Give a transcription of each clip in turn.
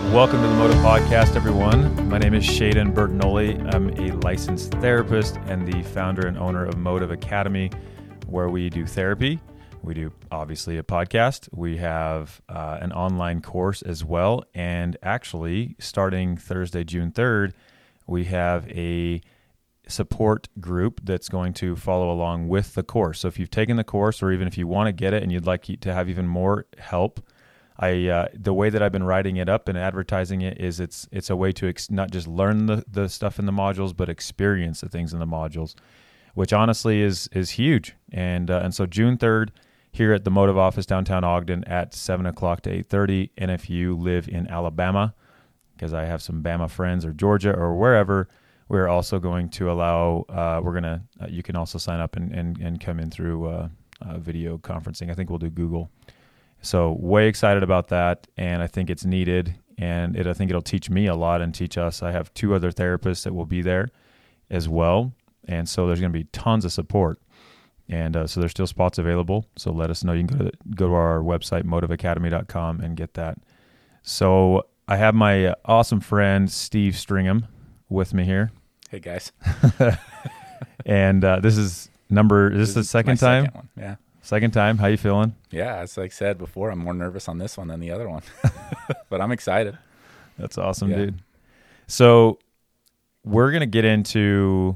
Welcome to the Motive Podcast, everyone. My name is Shaden Bertinoli. I'm a licensed therapist and the founder and owner of Motive Academy, where we do therapy. We do, obviously, a podcast. We have an online course as well. And actually, starting Thursday, June 3rd, we have a support group that's going to follow along with the course. So if you've taken the course, or even if you want to get it and you'd like to have even more help, the way that I've been writing it up and advertising it is it's a way to not just learn the stuff in the modules, but experience the things in the modules, which honestly is huge. And so June 3rd here at the Motive office downtown Ogden at 7 o'clock to 8:30. And if you live in Alabama, because I have some Bama friends, or Georgia or wherever, we're also going to allow you can also sign up and come in through video conferencing. I think we'll do Google. So way excited about that, and I think it's needed, and I think it'll teach me a lot and teach us. I have 2 other therapists that will be there as well, and so there's going to be tons of support, and so there's still spots available. So let us know. You can go to our website, motiveacademy.com, and get that. So I have my awesome friend Steve Stringham with me here. Hey guys, and this is the second time. Second one. Yeah. Second time. How you feeling? Yeah, as I said before, I'm more nervous on this one than the other one, but I'm excited. That's awesome, dude. So we're going to get into,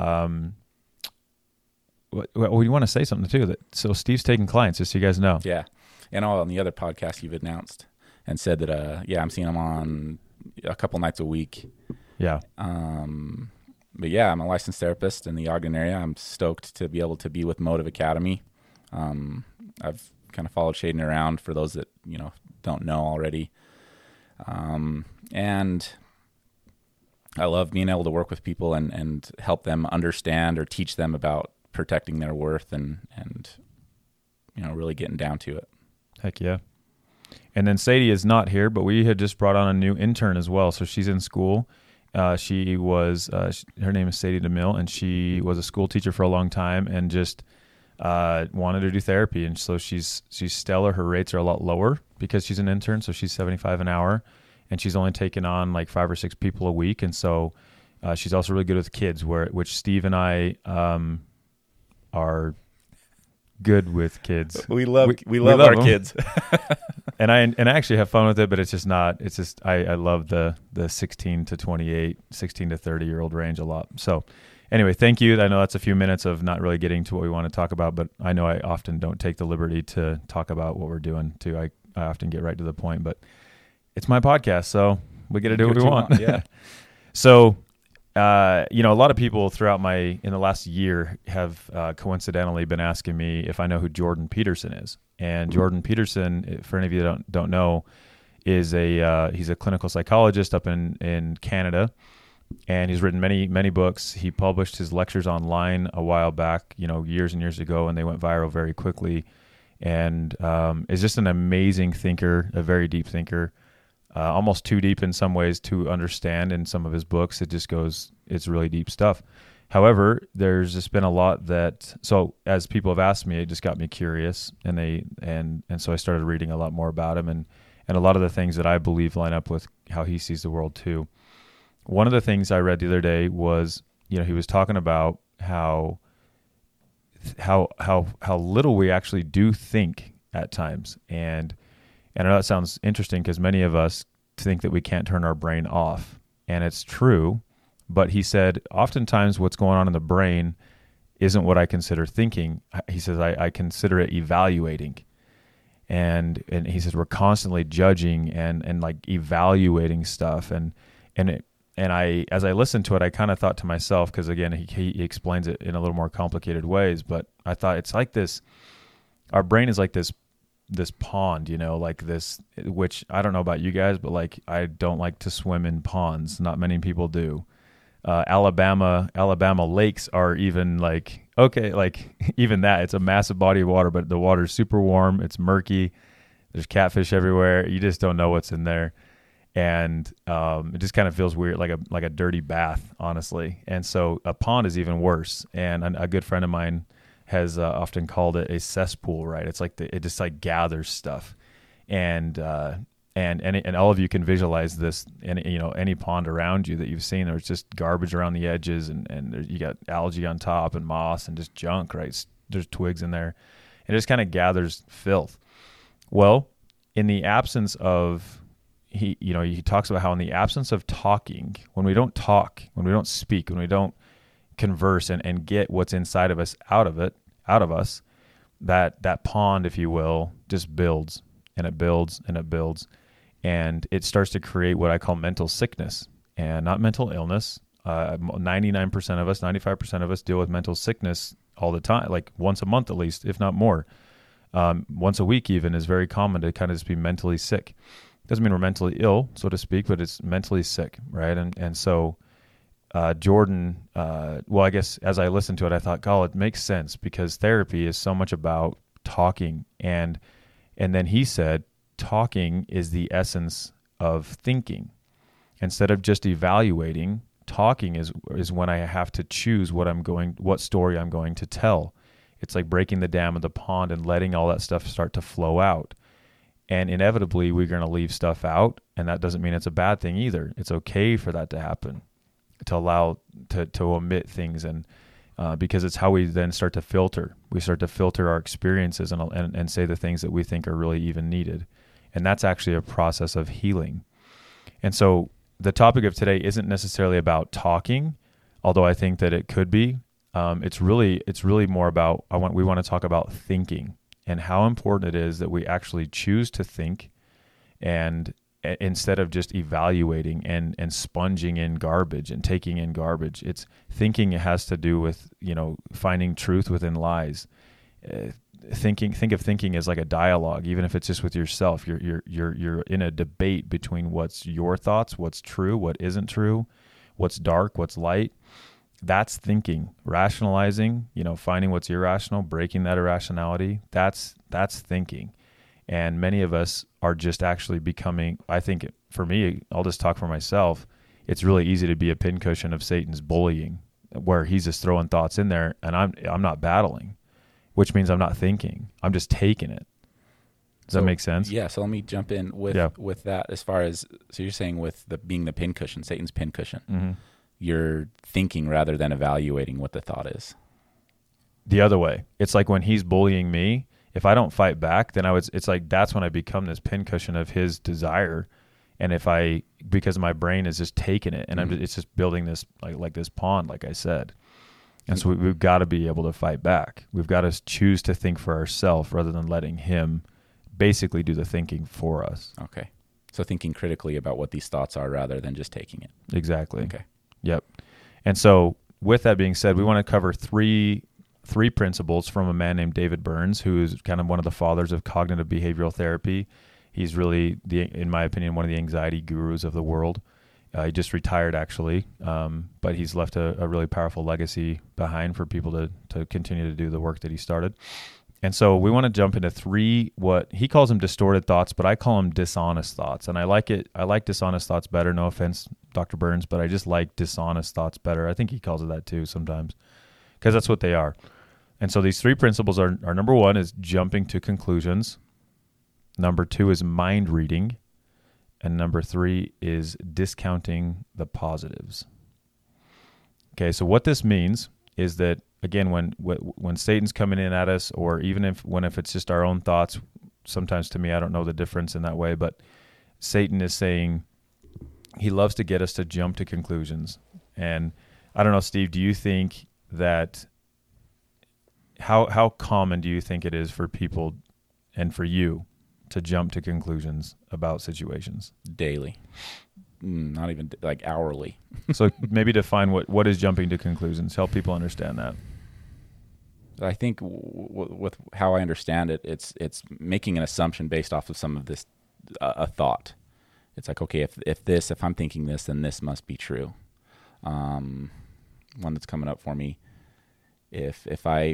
you want to say something too, so Steve's taking clients, just so you guys know. Yeah. And on the other podcast you've announced and said that, I'm seeing him on a couple nights a week. Yeah. But yeah, I'm a licensed therapist in the Ogden area. I'm stoked to be able to be with Motive Academy. I've kind of followed Shaden around, for those that, don't know already. And I love being able to work with people and help them understand or teach them about protecting their worth and really getting down to it. Heck yeah. And then Sadie is not here, but we had just brought on a new intern as well. So she's in school. Her name is Sadie DeMille, and she was a school teacher for a long time and just wanted to do therapy, and so she's stellar. Her rates are a lot lower because she's an intern, so she's $75 an hour, and she's only taken on like 5 or 6 people a week, and so she's also really good with kids, which Steve and I are good with kids. We love our them. Kids, and I actually have fun with it, but it's just I love the 16 to 28, 16 to 30-year-old range a lot. So anyway, thank you. I know that's a few minutes of not really getting to what we want to talk about, but I know I often don't take the liberty to talk about what we're doing too. I often get right to the point, but it's my podcast, so we get to do what we want. Yeah. So, a lot of people in the last year have coincidentally been asking me if I know who Jordan Peterson is. And Jordan Peterson, for any of you that don't know, is he's a clinical psychologist up in Canada. And he's written many, many books. He published his lectures online a while back, years and years ago, and they went viral very quickly. And is just an amazing thinker, a very deep thinker, almost too deep in some ways to understand in some of his books. It's really deep stuff. However, there's just been a lot so as people have asked me, it just got me curious, and so I started reading a lot more about him, and a lot of the things that I believe line up with how he sees the world too. One of the things I read the other day was, he was talking about how little we actually do think at times. And I know that sounds interesting because many of us think that we can't turn our brain off. And it's true. But he said, oftentimes what's going on in the brain isn't what I consider thinking. He says, I consider it evaluating. And he says, we're constantly judging and like evaluating stuff. And I, as I listened to it, I kind of thought to myself, because again, he explains it in a little more complicated ways, but I thought it's like this, our brain is like this pond, like this, which I don't know about you guys, but like, I don't like to swim in ponds. Not many people do. Alabama lakes are even like, okay, like even that, it's a massive body of water, but the water's super warm. It's murky. There's catfish everywhere. You just don't know what's in there. And it just kind of feels weird, like a dirty bath, honestly. And so a pond is even worse. And a good friend of mine has often called it a cesspool, right? It's like it just like gathers stuff. And And all of you can visualize this, any pond around you that you've seen, there's just garbage around the edges, and you got algae on top and moss and just junk, right? There's twigs in there. It just kind of gathers filth. Well, in the absence of, he talks about how in the absence of talking, when we don't talk, when we don't speak, when we don't converse and get what's inside of us out of us, that pond, if you will, just builds and it builds and it builds. And it starts to create what I call mental sickness, and not mental illness. 99% of us, 95% of us deal with mental sickness all the time, like once a month at least, if not more. Once a week even is very common to kind of just be mentally sick. Doesn't mean we're mentally ill, so to speak, but it's mentally sick, right? And so Jordan, I guess as I listened to it, I thought, God, it makes sense, because therapy is so much about talking. And then he said, talking is the essence of thinking. Instead of just evaluating, talking is when I have to choose what story I'm going to tell. It's like breaking the dam of the pond and letting all that stuff start to flow out. And inevitably, we're going to leave stuff out, and that doesn't mean it's a bad thing either. It's okay for that to happen, to allow to omit things, and because it's how we then start to filter. We start to filter our experiences and say the things that we think are really even needed. And that's actually a process of healing. And so the topic of today isn't necessarily about talking, although I think that it could be. It's really more about, we want to talk about thinking and how important it is that we actually choose to think, and instead of just evaluating and sponging in garbage and taking in garbage. It's thinking. It has to do with, finding truth within lies. Think of thinking as like a dialogue, even if it's just with yourself. You're in a debate between what's your thoughts, what's true, what isn't true, what's dark, what's light. That's thinking. Rationalizing, finding what's irrational, breaking that irrationality. That's thinking. And many of us are just actually becoming, I think for me, I'll just talk for myself, it's really easy to be a pincushion of Satan's bullying, where he's just throwing thoughts in there and I'm not battling, which means I'm not thinking. I'm just taking it. Does that make sense? Yeah. So let me jump in with that. As far as, so you're saying with being the pincushion, Satan's pincushion, mm-hmm. You're thinking rather than evaluating what the thought is. The other way. It's like when he's bullying me, if I don't fight back, then it's like that's when I become this pincushion of his desire. And because my brain is just taking it, and it's just building this like this pond, like I said. And so we've got to be able to fight back. We've got to choose to think for ourselves rather than letting him basically do the thinking for us. Okay. So thinking critically about what these thoughts are rather than just taking it. Exactly. Okay. Yep. And so with that being said, we want to cover three principles from a man named David Burns, who is kind of one of the fathers of cognitive behavioral therapy. He's really, in my opinion, one of the anxiety gurus of the world. He just retired, actually, but he's left a really powerful legacy behind for people to continue to do the work that he started. And so we want to jump into three, what he calls them distorted thoughts, but I call them dishonest thoughts. And I like it. I like dishonest thoughts better. No offense, Dr. Burns, but I just like dishonest thoughts better. I think he calls it that too sometimes, because that's what they are. And so these three principles are number one is jumping to conclusions. Number two is mind reading. And number three is discounting the positives. Okay, so what this means is that, again, when Satan's coming in at us, or even if it's just our own thoughts, sometimes to me, I don't know the difference in that way, but Satan is saying he loves to get us to jump to conclusions. And I don't know, Steve, do you think that, how common do you think it is for people and for you to jump to conclusions about situations? Daily. Not even like hourly. So maybe define what is jumping to conclusions. Help people understand that. I think with how I understand it, it's making an assumption based off of some of this a thought. It's like, okay, if I'm thinking this, then this must be true. One that's coming up for me, if I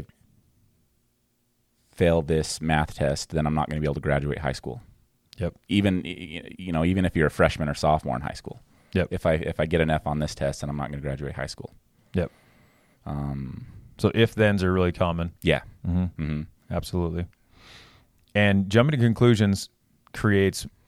fail this math test, then I'm not going to be able to graduate high school. Yep. Even if you're a freshman or sophomore in high school. Yep. If I get an F on this test, then I'm not going to graduate high school. Yep. So if-thens are really common. Yeah. Mm-hmm. Mm-hmm. Absolutely. And jumping to conclusions creates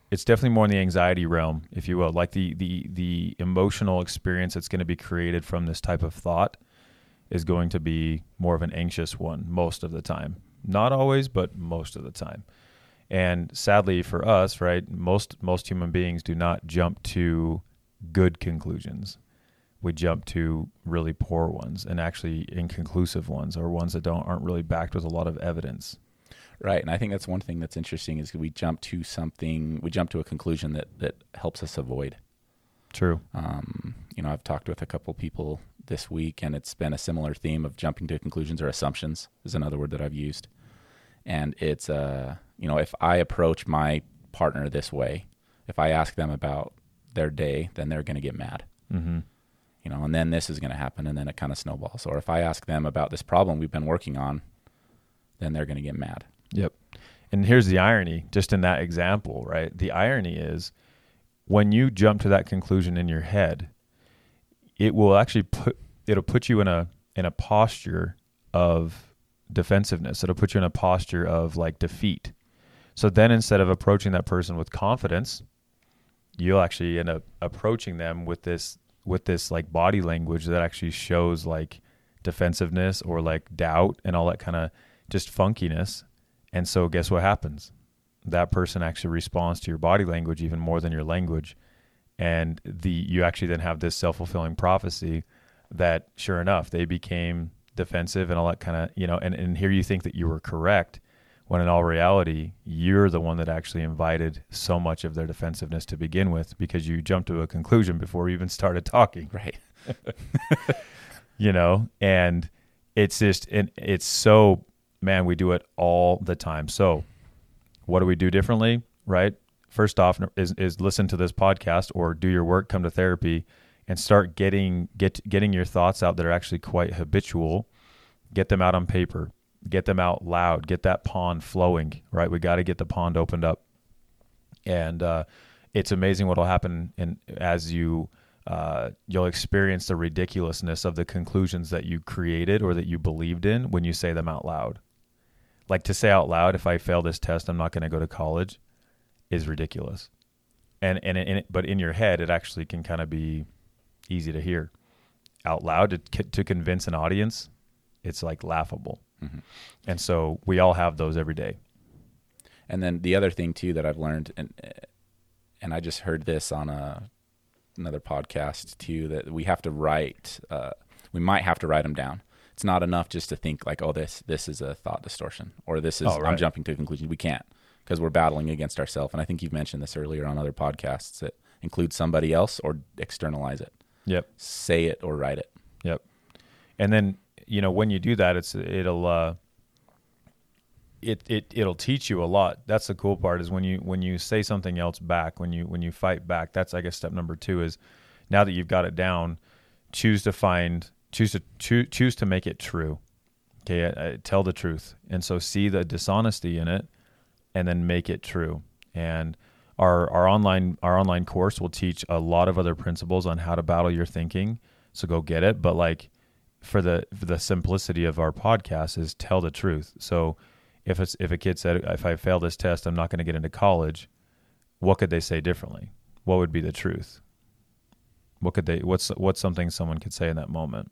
it's definitely more in the anxiety realm, if you will, like the emotional experience that's going to be created from this type of thought is going to be more of an anxious one most of the time. Not always, but most of the time. And sadly for us, right, most human beings do not jump to good conclusions. We jump to really poor ones and actually inconclusive ones, or ones that aren't really backed with a lot of evidence. Right. And I think that's one thing that's interesting is we jump to a conclusion that helps us avoid. True. I've talked with a couple people this week, and it's been a similar theme of jumping to conclusions, or assumptions is another word that I've used. And it's, if I approach my partner this way, if I ask them about their day, then they're going to get mad. Mm-hmm. And then this is going to happen, and then it kind of snowballs. Or if I ask them about this problem we've been working on, then they're going to get mad. Yep. And here's the irony, just in that example, right? The irony is when you jump to that conclusion in your head, it will actually put you in a posture of defensiveness. It'll put you in a posture of like defeat. So then instead of approaching that person with confidence, you'll actually end up approaching them with this like body language that actually shows like defensiveness or like doubt and all that kind of just funkiness. And so guess what happens? That person actually responds to your body language even more than your language. And you actually then have this self-fulfilling prophecy that sure enough, they became defensive and all that kind of, and here you think that you were correct, when in all reality, you're the one that actually invited so much of their defensiveness to begin with, because you jumped to a conclusion before you even started talking. Right. And it's just, and it's so, man, we do it all the time. So what do we do differently, right? First off is listen to this podcast or do your work, come to therapy, and start getting your thoughts out that are actually quite habitual. Get them out on paper, get them out loud, get that pond flowing, right? We got to get the pond opened up. And it's amazing what will happen as you'll experience the ridiculousness of the conclusions that you created or that you believed in when you say them out loud. Like to say out loud, if I fail this test, I'm not going to go to college, is ridiculous. But in your head, it actually can kind of be easy to hear. Out loud to convince an audience, it's like laughable. Mm-hmm. And so we all have those every day. And then the other thing too that I've learned, and I just heard this on another podcast too, that we have to write. We might have to write them down. It's not enough just to think like, oh, this is a thought distortion, or this is I'm jumping to a conclusion. We can't, because we're battling against ourselves. And I think you've mentioned this earlier on other podcasts, that include somebody else or externalize it. Yep. Say it or write it. Yep. And then, when you do that, it'll teach you a lot. That's the cool part, is when you say something else back, when you fight back. That's, I guess, step number 2 is, now that you've got it down, choose to make it true. Okay, tell the truth, and so see the dishonesty in it, and then make it true. And our online course will teach a lot of other principles on how to battle your thinking. So go get it. But like for the simplicity of our podcast is tell the truth. So if a kid said, if I fail this test, I'm not going to get into college, what could they say differently? What would be the truth? What's something someone could say in that moment?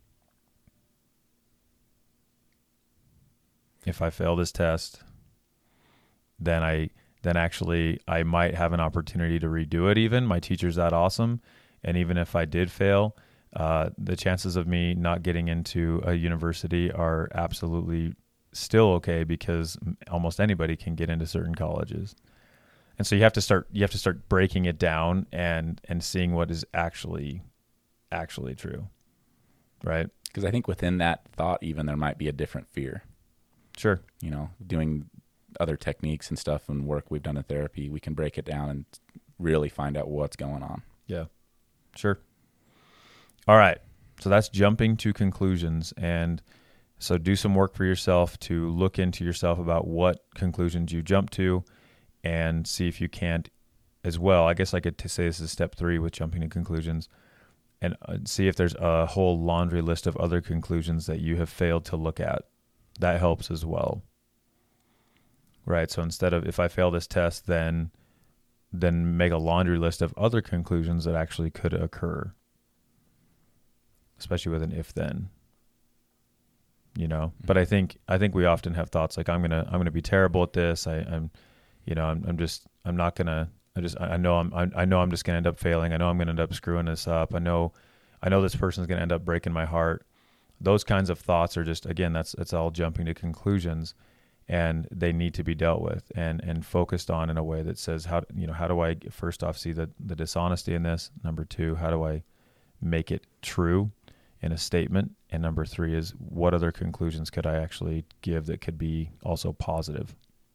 If I fail this test, then actually I might have an opportunity to redo it. Even my teacher's that awesome, and even if I did fail, the chances of me not getting into a university are absolutely still okay, because almost anybody can get into certain colleges. And so you have to start breaking it down and seeing what is actually true, right? Because I think within that thought, even there might be a different fear. Sure. Doing other techniques and stuff and work we've done in therapy, we can break it down and really find out what's going on. Yeah, sure. All right. So that's jumping to conclusions. And so do some work for yourself to look into yourself about what conclusions you jump to, and see if you can't as well. I guess I could say this is step 3 with jumping to conclusions, and see if there's a whole laundry list of other conclusions that you have failed to look at. That helps as well. Right. So instead of, if I fail this test, then then make a laundry list of other conclusions that actually could occur, especially with an if then. But I think we often have thoughts like I'm gonna be terrible at this. I know I'm just gonna end up failing. I know I'm gonna end up screwing this up. I know this person's gonna end up breaking my heart. Those kinds of thoughts are just, again, that's all jumping to conclusions, and they need to be dealt with and focused on in a way that says how do I first off see the dishonesty in this? Number two, how do I make it true in a statement? And number three is, what other conclusions could I actually give that could be also positive?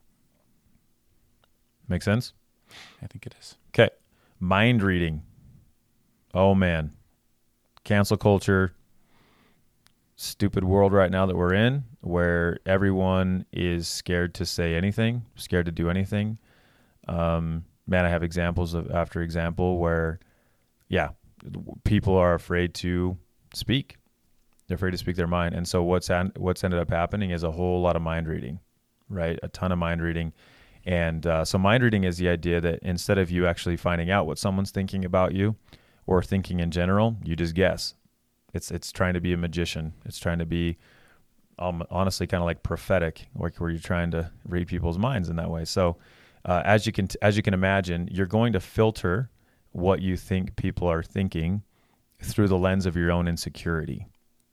Make sense? I think it is. Okay. Mind reading. Oh man. Cancel culture. Stupid world right now that we're in, where everyone is scared to say anything, scared to do anything. Man, I have examples after example where, people are afraid to speak. They're afraid to speak their mind. And so what's ended up happening is a whole lot of mind reading, right? A ton of mind reading. And so mind reading is the idea that instead of you actually finding out what someone's thinking about you or thinking in general, you just guess. It's trying to be a magician. It's trying to be honestly kind of like prophetic, like where you're trying to read people's minds in that way. So as you can imagine, you're going to filter what you think people are thinking through the lens of your own insecurity.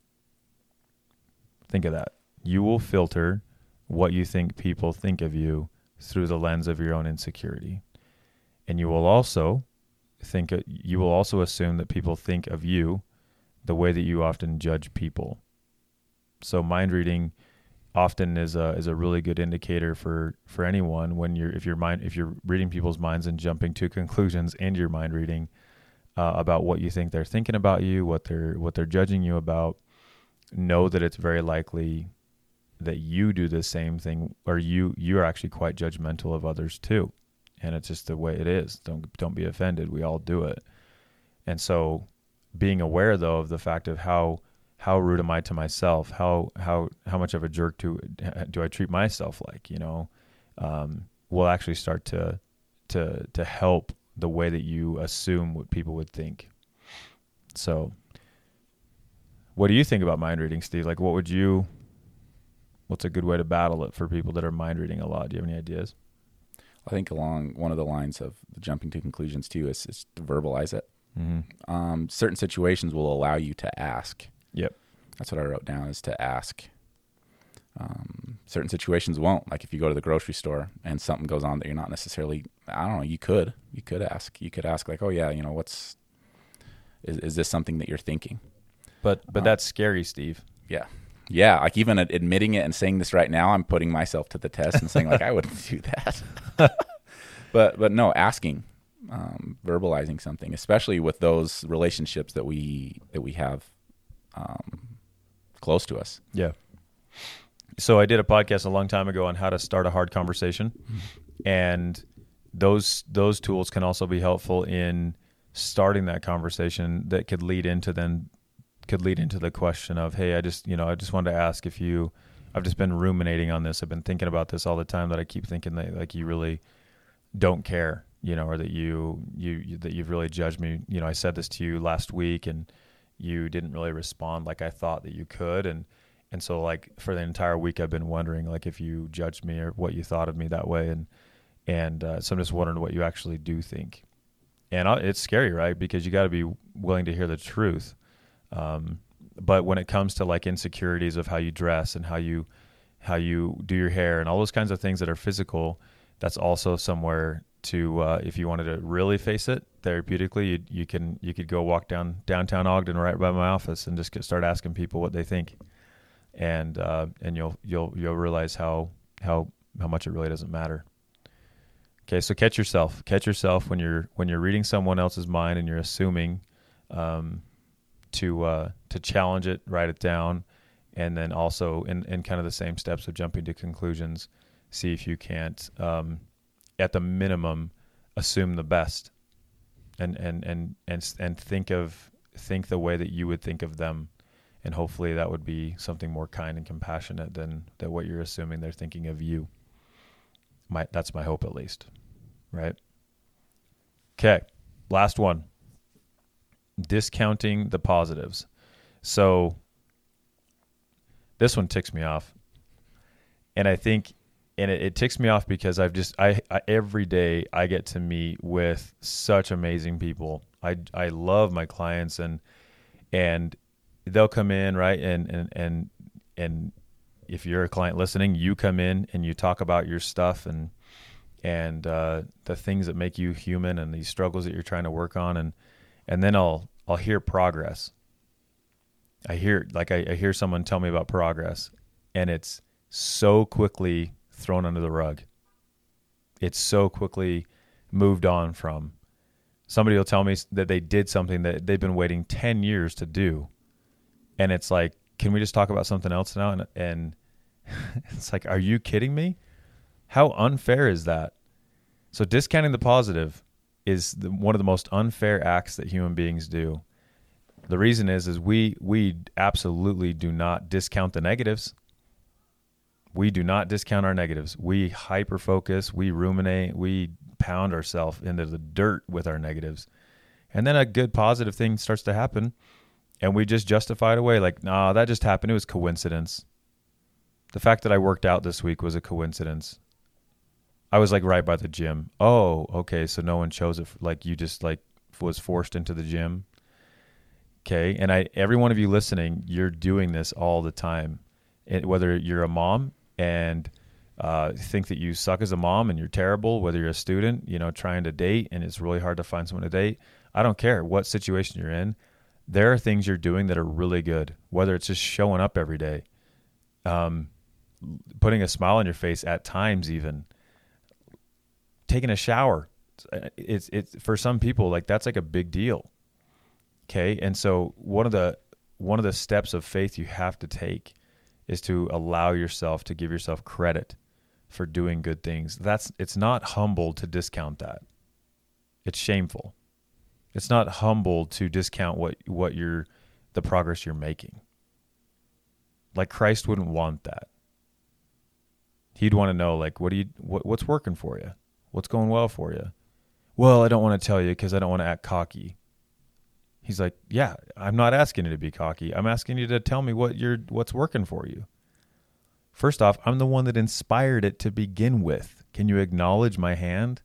Think of that. You will filter what you think people think of you through the lens of your own insecurity. And you will also assume that people think of you the way that you often judge people. So mind reading often is a really good indicator for anyone when if you're reading people's minds and jumping to conclusions and you're mind reading about what you think they're thinking about you, what they're judging you about. Know that it's very likely that you do the same thing, or you are actually quite judgmental of others too. And it's just the way it is. Don't be offended. We all do it. And so being aware though of the fact of how rude am I to myself? How much of a jerk do I treat myself like, will actually start to help the way that you assume what people would think. So what do you think about mind reading, Steve? Like what's a good way to battle it for people that are mind reading a lot? Do you have any ideas? I think along one of the lines of the jumping to conclusions too is to verbalize it. Mm-hmm. Certain situations will allow you to ask. Yep. That's what I wrote down, is to ask. Certain situations won't. Like if you go to the grocery store and something goes on that you're not necessarily, I don't know, you could ask. You could ask like, oh yeah, is this something that you're thinking? But that's scary, Steve. Yeah. Yeah, like even admitting it and saying this right now, I'm putting myself to the test and saying like I wouldn't do that. but no, asking, verbalizing something, especially with those relationships that we have close to us. Yeah. So I did a podcast a long time ago on how to start a hard conversation, and those tools can also be helpful in starting that conversation that could lead into the question of, hey, I just wanted to ask if I've just been ruminating on this. I've been thinking about this all the time, that I keep thinking that like you really don't care, or that you've really judged me. I said this to you last week and you didn't really respond like I thought that you could. And so like for the entire week, I've been wondering like if you judged me or what you thought of me that way. And so I'm just wondering what you actually do think. And it's scary, right? Because you got to be willing to hear the truth. But when it comes to like insecurities of how you dress and how you do your hair and all those kinds of things that are physical, that's also somewhere to, if you wanted to really face it therapeutically, you could go walk downtown Ogden right by my office and just start asking people what they think. And you'll realize how much it really doesn't matter. Okay. So catch yourself when you're reading someone else's mind and you're assuming, to challenge it, write it down, and then also in kind of the same steps of jumping to conclusions, see if you can't, at the minimum, assume the best, and think the way that you would think of them, and hopefully that would be something more kind and compassionate than what you're assuming they're thinking of you. That's my hope, at least, right? Okay, last one. Discounting the positives. So this one ticks me off. And I think, and it ticks me off because I every day I get to meet with such amazing people. I love my clients, and they'll come in, right? And if you're a client listening, you come in and you talk about your stuff and the things that make you human and these struggles that you're trying to work on, and then I'll hear progress. I hear someone tell me about progress, and it's so quickly thrown under the rug. It's so quickly moved on from. Somebody will tell me that they did something that they've been waiting 10 years to do, and it's like, can we just talk about something else now? And it's like, are you kidding me? How unfair is that? So discounting the positive is one of the most unfair acts that human beings do. The reason is we absolutely do not discount the negatives. We do not discount our negatives. We hyper-focus, we ruminate, we pound ourselves into the dirt with our negatives. And then a good positive thing starts to happen, and we just justify it away like, nah, that just happened. It was coincidence. The fact that I worked out this week was a coincidence. I was like right by the gym. Oh, okay, so no one chose it. Like you just like was forced into the gym. Okay, and every one of you listening, you're doing this all the time. Whether you're a mom and think that you suck as a mom and you're terrible, whether you're a student, trying to date and it's really hard to find someone to date. I don't care what situation you're in. There are things you're doing that are really good, whether it's just showing up every day, putting a smile on your face at times, even taking a shower. It's for some people, like that's like a big deal. Okay. And so one of the steps of faith you have to take is to allow yourself to give yourself credit for doing good things. It's not humble to discount that. It's shameful. It's not humble to discount the progress you're making. Like Christ wouldn't want that. He'd want to know, like, what's working for you? What's going well for you? Well, I don't want to tell you because I don't want to act cocky. He's like, yeah, I'm not asking you to be cocky. I'm asking you to tell me what's working for you. First off, I'm the one that inspired it to begin with. Can you acknowledge my hand?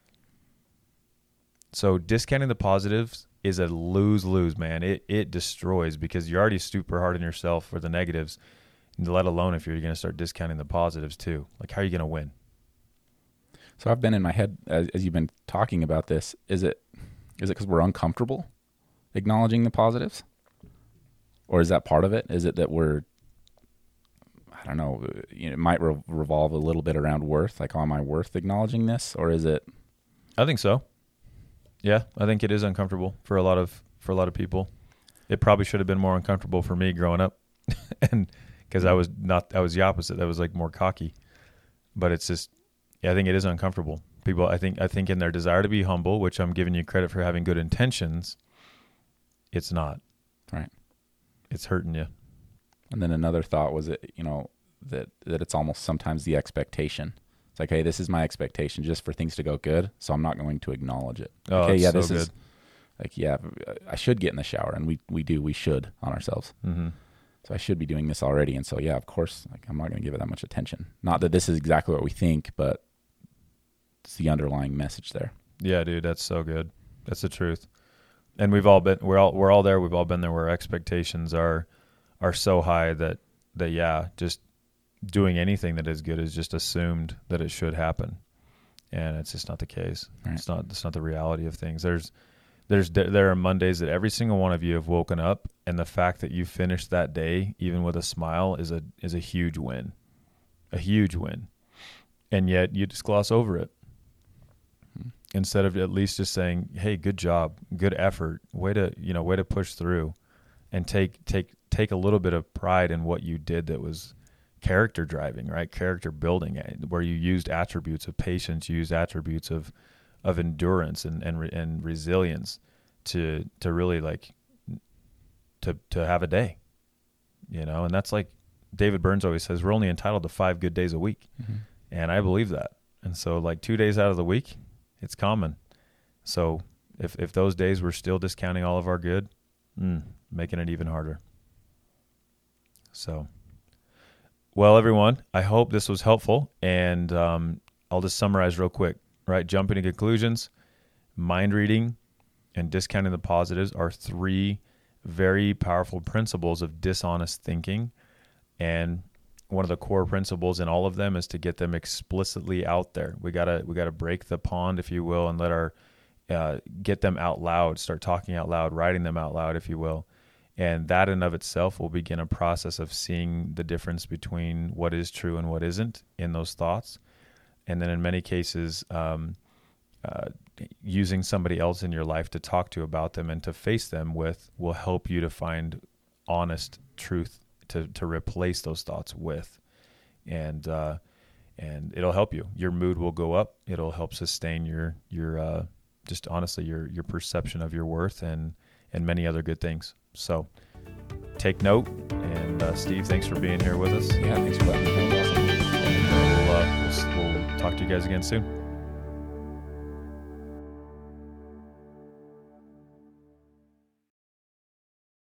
So discounting the positives is a lose-lose, man. It destroys because you're already super hard on yourself for the negatives, let alone if you're going to start discounting the positives too. Like, how are you going to win? So I've been in my head as you've been talking about this. Is it because we're uncomfortable acknowledging the positives? Or is that part of it? Is it that we're, I don't know, it might revolve a little bit around worth, like, am I worth acknowledging this? Or is it? I think so. Yeah, I think it is uncomfortable for a lot of people. It probably should have been more uncomfortable for me growing up, and because I was the opposite. I was like more cocky, but it's just, yeah, I think it is uncomfortable. People, I think in their desire to be humble, which I'm giving you credit for having good intentions, it's not. Right. It's hurting you. And then another thought was that it's almost sometimes the expectation. It's like, hey, this is my expectation just for things to go good, so I'm not going to acknowledge it. Oh, okay, yeah, so this good. is like, yeah, I should get in the shower, and we should on ourselves. Mm-hmm. So I should be doing this already, and so yeah, of course, like I'm not going to give it that much attention. Not that this is exactly what we think, but it's the underlying message there. Yeah, dude, that's so good. That's the truth. And we're all there. We've all been there where expectations are so high that yeah, just doing anything that is good is just assumed that it should happen, and it's just not the case. Right. It's not the reality of things. There are Mondays that every single one of you have woken up, and the fact that you finished that day even with a smile is a huge win, and yet you just gloss over it instead of at least just saying, "Hey, good job, good effort, way to push through," and take a little bit of pride in what you did that was character driving, right? Character building, where you used attributes of patience, you used attributes of endurance and resilience to really like to have a day, and that's like David Burns always says, we're only entitled to 5 good days a week. Mm-hmm. And I believe that. And so like 2 days out of the week, it's common. So if those days we're still discounting all of our good, making it even harder. So, well, everyone, I hope this was helpful, and I'll just summarize real quick, right? Jumping to conclusions, mind reading, and discounting the positives are 3 very powerful principles of dishonest thinking. And one of the core principles in all of them is to get them explicitly out there. We gotta break the pond, if you will, and let our get them out loud, start talking out loud, writing them out loud, if you will. And that in of itself will begin a process of seeing the difference between what is true and what isn't in those thoughts. And then in many cases, using somebody else in your life to talk to about them and to face them with will help you to find honest truth to replace those thoughts with. And it'll help you. Your mood will go up. It'll help sustain your just honestly your perception of your worth and many other good things. So take note. And Steve, thanks for being here with us. Yeah, thanks for letting me know. And we'll talk to you guys again soon.